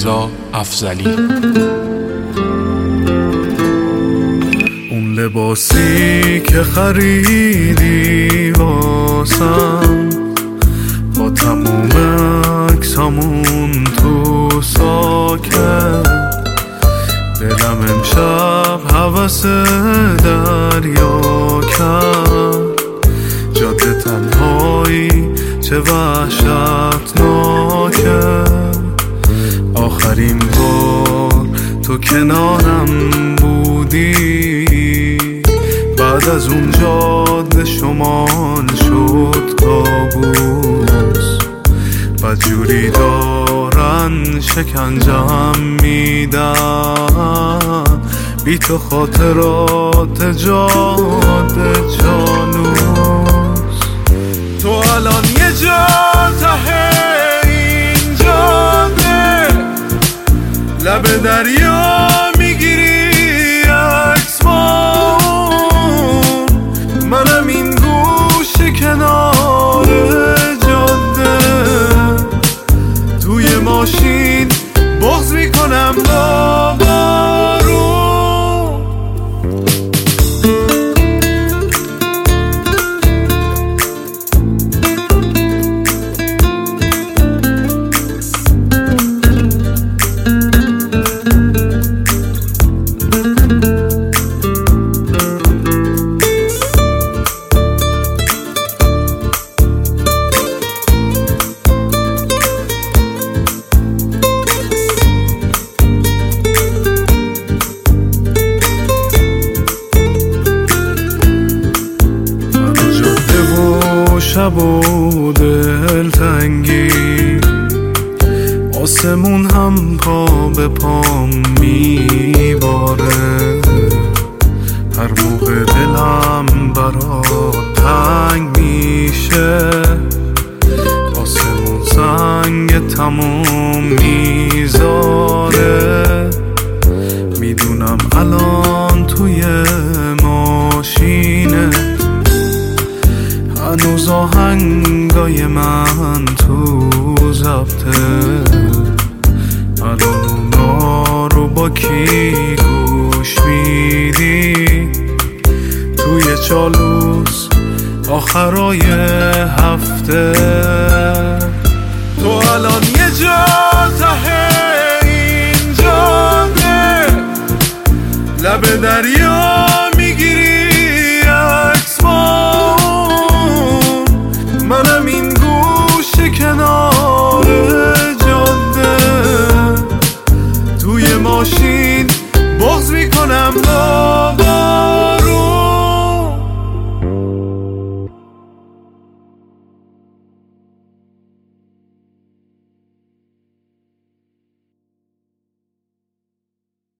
رضا افضلی. اون لباسی که خریدی واسم با تموم عکسامون تو ساکت، دلم امشب هوس دریا کرد. جاده تنهایی چه وحشتناکه، آخرین بار تو کنارم بودی، بعد از اون جاده شمال شد کابوس. بدجوری دارن شکنجم میدن، بی تو خاطرات جاده جانوس. تو الان یه جا ته این جاده، لب دریا میگیری عکس با اون، منم این گوشه کنار جاده، توی ماشین بغض میکنم با بارون. شب و دلتنگی، آسمون هم پا به پام میباره، هر موقع دلم برات تنگ میشه، آسمون سنگ تموم میذاره. میدونم الان توی ماشینه، هنوز آهنگای من تو ضبطه، الان اونا رو با کی گوش میدی؟ توی چالوس آخرای هفته. تو الان یه جا ته این جاده، لب دریا میگیری عکس با اون، منم این گوشه کنار جاده، توی ماشین بغض میکنم با